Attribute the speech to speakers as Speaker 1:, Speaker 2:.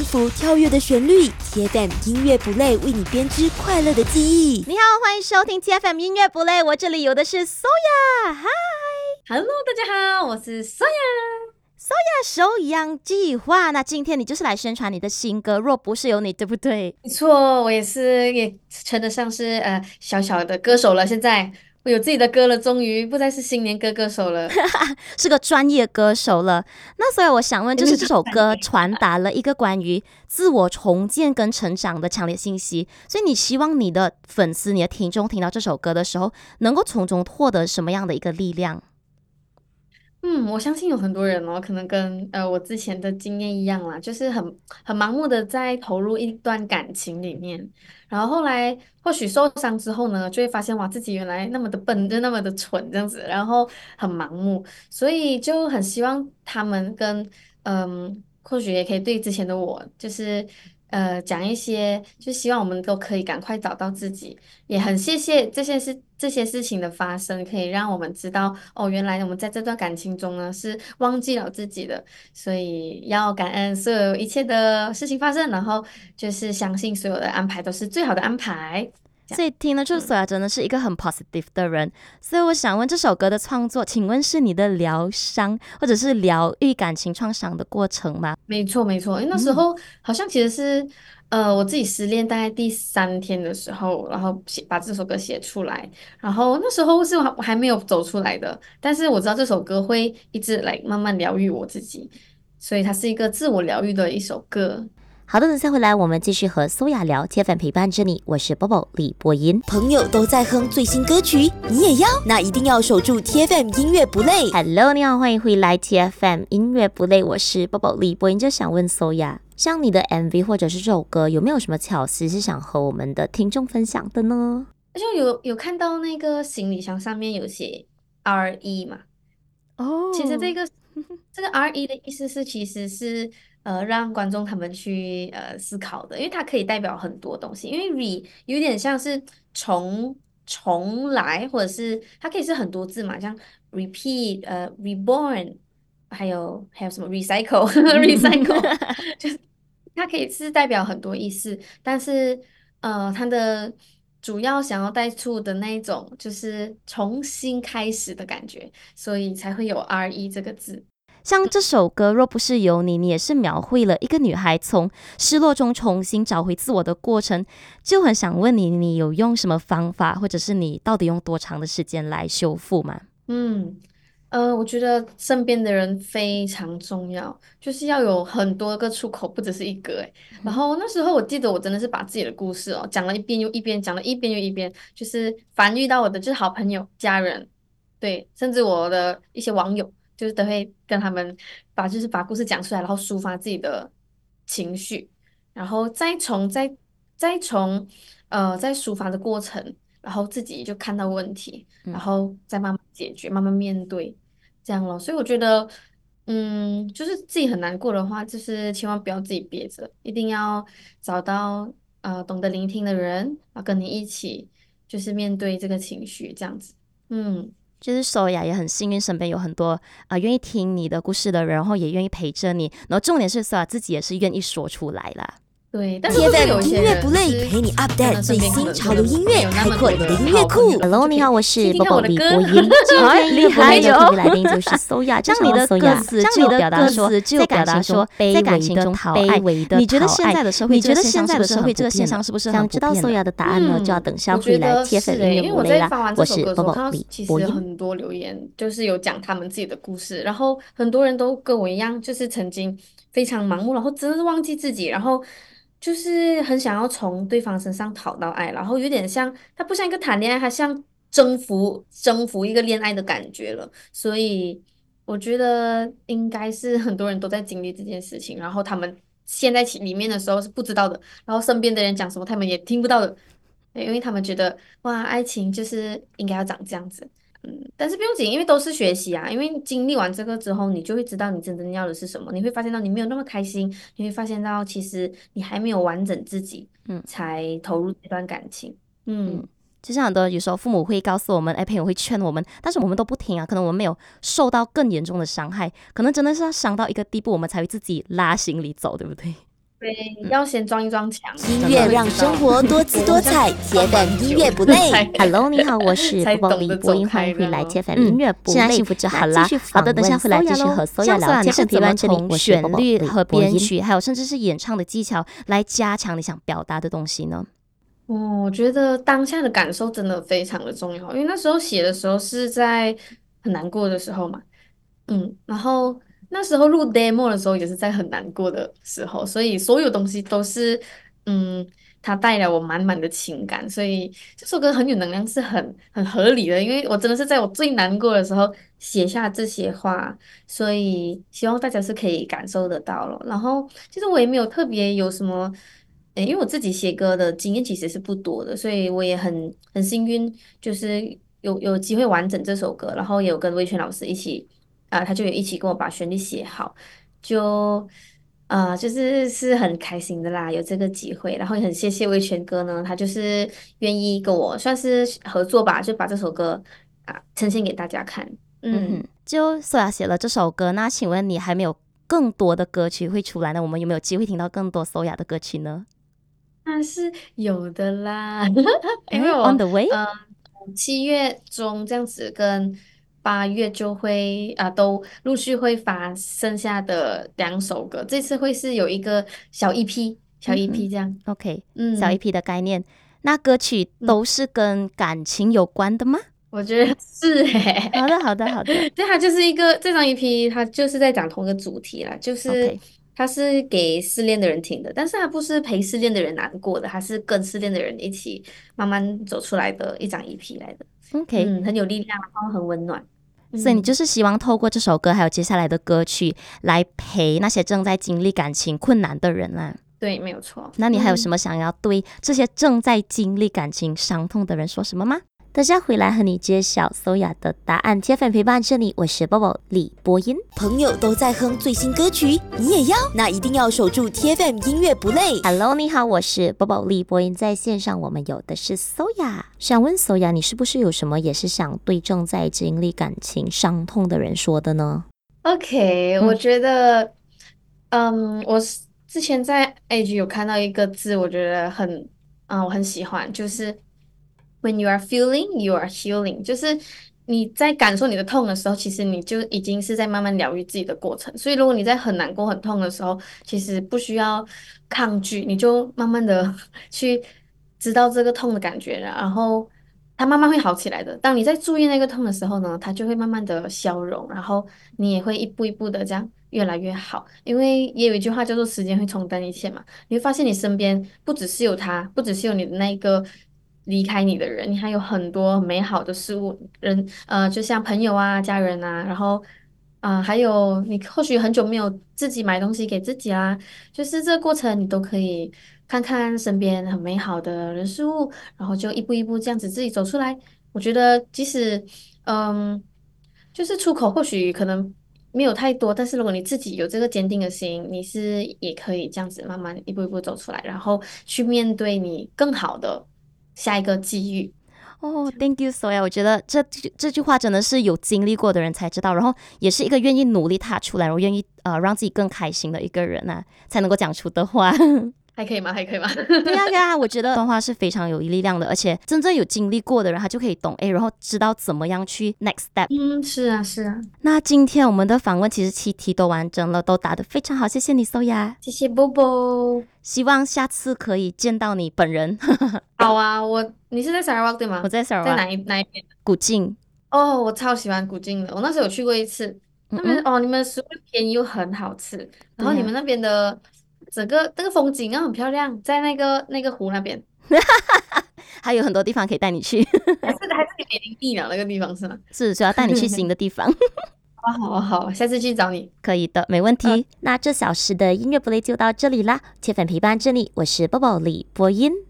Speaker 1: 福跳跃的旋律，TFM 音乐不累为你编织快乐的记忆。
Speaker 2: 你好，欢迎收听 TFM 音乐不累，我这里有的是 Soya， 嗨
Speaker 3: Hello， 大家好，我是 Soya。
Speaker 2: 手痒计划。那今天你就是来宣传你的新歌《若不是有你》，对不对？
Speaker 3: 没错，我也称得上是小小的歌手了。现在我有自己的歌了，终于不再是新年歌手了，
Speaker 2: 是个专业歌手了。那所以我想问，就是这首歌传达了一个关于自我重建跟成长的强烈信息，所以你希望你的粉丝、你的听众听到这首歌的时候，能够从中获得什么样的一个力量？
Speaker 3: 我相信有很多人哦，可能跟我之前的经验一样啦，就是很盲目的在投入一段感情里面，然后后来或许受伤之后呢，就会发现哇，自己原来那么的笨，就那么的蠢这样子，然后很盲目，所以就很希望他们或许也可以对之前的我，就是讲一些，就希望我们都可以赶快找到自己。也很谢谢这些事情的发生，可以让我们知道哦，原来我们在这段感情中呢是忘记了自己的，所以要感恩所有一切的事情发生，然后就是相信所有的安排都是最好的安排。
Speaker 2: 所以听得出Soya真的是一个很 positive 的人，所以我想问这首歌的创作，请问是你的疗伤或者是疗愈感情创伤的过程吗？
Speaker 3: 没错，没错，因为那时候好像其实是，我自己失恋大概第3天的时候，然后把这首歌写出来，然后那时候是我还没有走出来的，但是我知道这首歌会一直来慢慢疗愈我自己，所以它是一个自我疗愈的一首歌。
Speaker 4: 好的，等下回来我们继续和Soya聊，TFM陪伴着你，我是 Bobo 李博音。
Speaker 1: 朋友都在哼最新歌曲，你也要？那一定要守住 TFM 音乐不累。
Speaker 4: Hello， 你好，欢迎回来 TFM 音乐不累，我是 Bobo 李博音。就想问Soya，像你的 MV 或者是这首歌，有没有什么巧思是想和我们的听众分享的呢？
Speaker 3: 就有看到那个行李箱上面有写 RE 嘛？其实这个 RE 的意思是，其实是让观众他们去思考的，因为它可以代表很多东西。因为 有点像是重来，或者是它可以是很多字嘛，像 repeat、reborn，还有什么 recycle recycle，就是它可以是代表很多意思，但是它的主要想要带出的那一种就是重新开始的感觉，所以才会有 RE 这个字。
Speaker 2: 像这首歌若不是有你，你也是描绘了一个女孩从失落中重新找回自我的过程，就很想问你，你有用什么方法，或者是你到底用多长的时间来修复吗？
Speaker 3: 我觉得身边的人非常重要，就是要有很多个出口，不只是一个然后那时候我记得我真的是把自己的故事讲了一遍又一遍，讲了一遍又一遍，就是凡遇到我的就是好朋友、家人，对，甚至我的一些网友，就是都会跟他们把故事讲出来，然后抒发自己的情绪，然后再从在抒发的过程，然后自己就看到问题，然后再慢慢解决，慢慢面对。这样咯。所以我觉得，就是自己很难过的话，就是千万不要自己憋着，一定要找到懂得聆听的人，跟你一起就是面对这个情绪，这样子。嗯。
Speaker 2: 就是Soya也很幸运，身边有很多愿意听你的故事的人，然后也愿意陪着你。然后重点是Soya自己也是愿意说出来啦。
Speaker 3: 对，但是不是有一些人
Speaker 1: 音乐不累，陪你 update 最新潮流音乐，开阔你的音乐库。
Speaker 4: Hello， 你好，我是
Speaker 3: 听听看
Speaker 4: Bobo
Speaker 3: 我的歌
Speaker 4: 李博音。今天音乐不累的特别来宾就是 Soya，
Speaker 2: 这样你的歌词就有表达说，在感情中卑微的，你觉得现在的社会这个现象是不是很普遍？
Speaker 4: 想知道Soya的答案呢，就要等下回来TFM音乐不累啦。我是 Bobo 李
Speaker 3: 其
Speaker 4: 博音。
Speaker 3: 实很多留言就是有讲他们自己的故事，然后很多人都跟我一样，就是曾经非常盲目，然后真的是忘记自己，然后就是很想要从对方身上讨到爱，然后有点像，它不像一个谈恋爱，它像征服一个恋爱的感觉了。所以我觉得应该是很多人都在经历这件事情，然后他们陷在里面的时候是不知道的，然后身边的人讲什么他们也听不到的，对因为他们觉得哇，爱情就是应该要长这样子。但是不用紧，因为都是学习啊。因为经历完这个之后，你就会知道你真正要的是什么。你会发现到你没有那么开心，你会发现到其实你还没有完整自己，才投入这段感情。
Speaker 2: 就像很多有时候父母会告诉我们，朋友会劝我们，但是我们都不听啊。可能我们没有受到更严重的伤害，可能真的是要伤到一个地步，我们才会自己拉行李走，对不对？
Speaker 3: 对，要先装一装墙。
Speaker 1: 音乐让生活多姿多彩，TFM 音乐不累。
Speaker 4: Hello， 你好，我是
Speaker 3: 才
Speaker 4: 宝宝李
Speaker 3: 懂得
Speaker 4: 播音，
Speaker 3: 走开
Speaker 4: 欢迎回来
Speaker 3: 的哦
Speaker 4: TFM 音乐不累。
Speaker 2: 现在幸福就好啦。好的，等下回来继续和 Soya 聊。你是怎么从旋律和编曲，还有甚至是演唱的技巧来加强你想表达的东西呢？
Speaker 3: 我觉得当下的感受真的非常的重要，因为那时候写的时候是在很难过的时候嘛，然后那时候录 demo 的时候也是在很难过的时候，所以所有东西都是，它带来我满满的情感，所以这首歌很有能量，是很合理的，因为我真的是在我最难过的时候写下这些话，所以希望大家是可以感受得到了。然后其实我也没有特别有什么。因为我自己写歌的经验其实是不多的，所以我也很幸运，就是有机会完整这首歌，然后也有跟魏全老师一起他就有一起跟我把旋律写好，就就是很开心的啦，有这个机会，然后也很谢谢魏全哥呢，他就是愿意跟我算是合作吧，就把这首歌呈现给大家看。
Speaker 2: 就Soya写了这首歌，那请问你还没有更多的歌曲会出来呢？我们有没有机会听到更多Soya的歌曲呢？
Speaker 3: 那是有的啦，因为我
Speaker 2: On the way，
Speaker 3: 7月中这样子跟8月就会都陆续会发剩下的2首歌，这次会是有一个小 EP 这样。
Speaker 2: OK， 小 EP 的概念，那歌曲都是跟感情有关的吗？
Speaker 3: 我觉得是
Speaker 2: 好的，好的，好的。
Speaker 3: 对，它就是这张 EP，它就是在讲同一个主题啦，就是
Speaker 2: OK
Speaker 3: 它是给失恋的人听的，但是它不是陪失恋的人难过的，它是跟失恋的人一起慢慢走出来的一张 EP 来的。
Speaker 2: OK，
Speaker 3: 很有力量，然后很温暖。
Speaker 2: 所以你就是希望透过这首歌，还有接下来的歌曲，来陪那些正在经历感情困难的人啦。
Speaker 3: 对，没有错。
Speaker 2: 那你还有什么想要对这些正在经历感情伤痛的人说什么吗？
Speaker 4: 等下回来和你揭晓Soya的答案。TFM 陪伴着你，我是宝宝李播音。
Speaker 1: 朋友都在哼最新歌曲，你也要？那一定要守住 TFM 音乐不累。
Speaker 4: Hello， 你好，我是宝宝李播音，在线上我们有的是Soya。想问Soya，你是不是有什么也是想对正在经历感情伤痛的人说的呢？
Speaker 3: OK，我觉得，我之前在 IG 有看到一个字，我觉得我很喜欢，就是 When you are feeling, you are healing，就是你在感受你的痛的时候，其实你就已经是在慢慢疗愈自己的过程。所以，如果你在很难过、很痛的时候，其实不需要抗拒，你就慢慢的去知道这个痛的感觉，然后它慢慢会好起来的。当你在注意那个痛的时候呢，它就会慢慢的消融，然后你也会一步一步的这样越来越好。因为也有一句话叫做“时间会冲淡一切”嘛，你会发现你身边不只是有他，不只是有你的那个离开你的人，你还有很多美好的事物，就像朋友啊、家人啊，然后还有你或许很久没有自己买东西给自己啊，就是这个过程你都可以看看身边很美好的人事物，然后就一步一步这样子自己走出来。我觉得即使嗯，就是出口或许可能没有太多，但是如果你自己有这个坚定的心，你是也可以这样子慢慢一步一步走出来，然后去面对你更好的下一个机遇。
Speaker 2: Thank you Soya， 我觉得这句话真的是有经历过的人才知道，然后也是一个愿意努力踏出来，然后愿意让自己更开心的一个人啊，才能够讲出的话。
Speaker 3: 还可以吗？还可以吗？
Speaker 2: 对啊，我觉得动画是非常有力量的，而且真正有经历过的人，他就可以懂，然后知道怎么样去 next step。
Speaker 3: 是啊，是啊。
Speaker 2: 那今天我们的访问其实7题都完整了，都答得非常好，谢谢你Soya，
Speaker 3: 谢谢波波。
Speaker 2: 希望下次可以见到你本人。
Speaker 3: 好啊，你是在沙拉瓦对吗？
Speaker 2: 我在沙拉瓦，
Speaker 3: 在哪一边？
Speaker 2: 古晋。
Speaker 3: 我超喜欢古晋的，我那时候有去过一次。那边你们的食物便宜又很好吃，然后你们那边的整个那个风景很漂亮，在那个湖那边。
Speaker 2: 还有很多地方可以带你去。
Speaker 3: 还是你北临地了那个地方是吗？
Speaker 2: 是，所以要带你去新的地方。
Speaker 3: 好，下次去找你。
Speaker 2: 可以的，没问题。
Speaker 4: 那这小时的音乐不累就到这里啦，TFM陪伴着你，我是宝宝李播音。